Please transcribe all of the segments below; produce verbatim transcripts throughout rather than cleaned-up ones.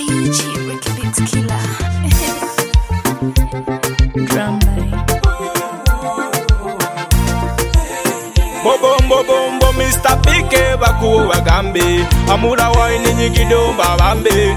Ayuchi, Ricky Beats Killer. Drumline. Bobo bobo bobo Mister Pike baku wagambe amura waini nyigidomba bambe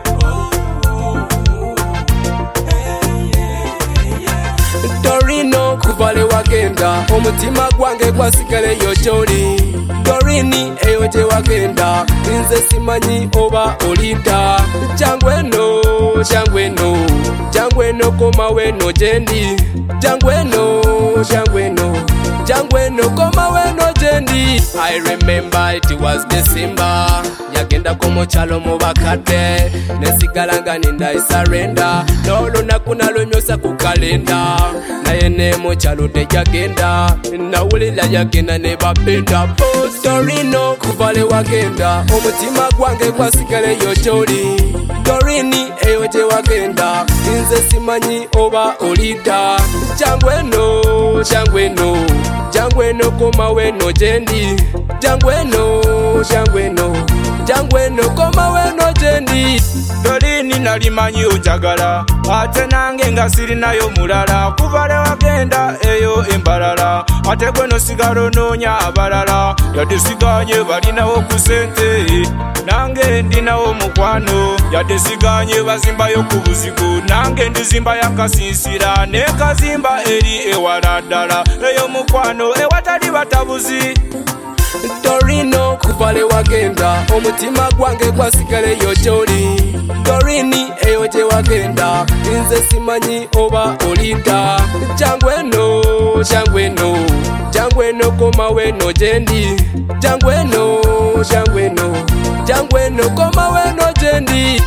Dorino kuvale wagenda omutima gwange gwasigale yojoli Dorini eyoje wagenda nze simanyi oba olida Jangweno jangweno jangweno koma weno jendi Jangweno jangweno jangweno koma weno jendi I remember it was December yagenda komo chalo mu bakate nesigalanga ninda isarenda lolo nakuna lomyosa ku kalenda naye ne mu chalo tejagenda nawulira yagenda ne bapenda Dorino kuvale wagenda omutima gwange gwasigale yojoli Dorini eyoje wagenda nze simanyi oba olida Jangweno jangweno jangweno koma weno jendi Jangweno jangweno jangweno koma weno jendi Dorini nalimanyi ojagala ate nange nga sirinayo mulala kuvale wagenda eyo embalala ate gweno sigalo noonya abalala yadde siganye balinawo ku sente nange ndinawo mukwano yadde siganye bazimbayo ku buzigo nange ndizimba yakasinsira ne kazimba eri ewala ddala eyo mukwano ewatali batabuzi Dorino kuvale wagenda omutima gwange gwasigale yojoli Dorini eyoje wagenda nze simanyi oba olida Jangweno jangweno jangweno koma weno jendi Jangweno jangweno jangweno koma weno jendi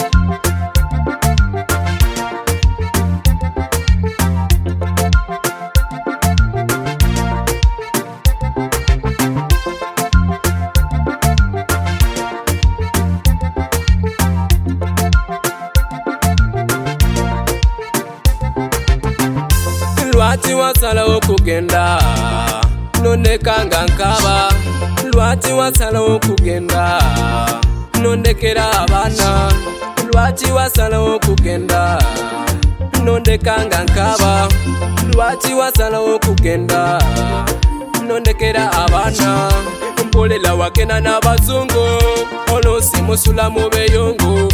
Lwati wasalawo kugenda nondekanga nkaba Lwati wasalawo kugenda nondekera abana Lwati wasalawo kugenda nondekanga nkaba Lwati wasalawo kugenda nondekera abana mpolela wagenda n'abazungu oluusi musula mu beyongo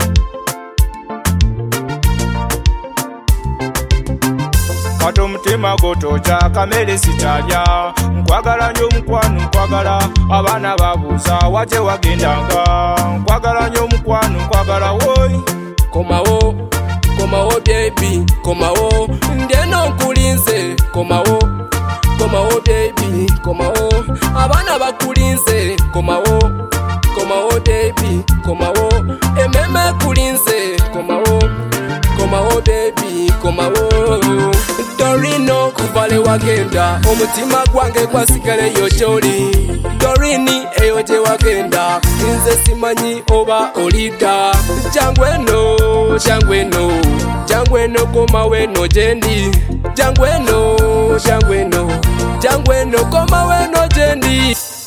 kati omutima gotoja kamere sitalya nkwagala nnyo omukwano nkwagala abaana babuuza wate wagendanga nkwagala nnyo omukwano nkwagala woyi komawo komawo baby komawo ndeno nkulinze komawo komawo baby komawo abaana bakulinze komawo komawo baby komawo ememe kulinze komawo komawo baby komawo Dorino kuvale wagenda omutima gwange gwasigale yojoli Dorini eyoje wagenda nze simanyi oba olida Jangweno jangweno jangweno koma weno jendi Jangweno jangweno jangweno koma weno jendi